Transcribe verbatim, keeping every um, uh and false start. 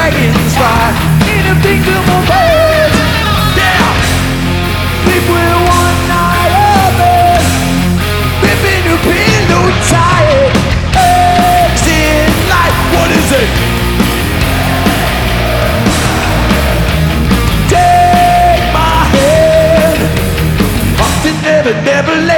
dragons fly in a kingdom of birds. Yeah, sleep with one eye open, ripping your pillow tight. Exit life, what is it? Take my hand, up to never, never let